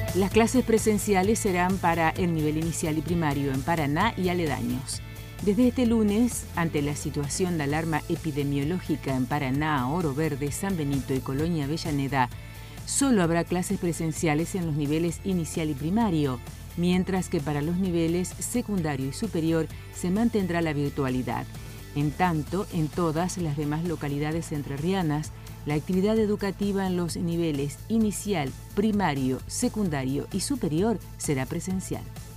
Las clases presenciales serán para el nivel inicial y primario en Paraná y aledaños. Desde este lunes, ante la situación de alarma epidemiológica en Paraná, Oro Verde, San Benito y Colonia Avellaneda, solo habrá clases presenciales en los niveles inicial y primario, mientras que para los niveles secundario y superior se mantendrá la virtualidad. En tanto, en todas las demás localidades entrerrianas, la actividad educativa en los niveles inicial, primario, secundario y superior será presencial.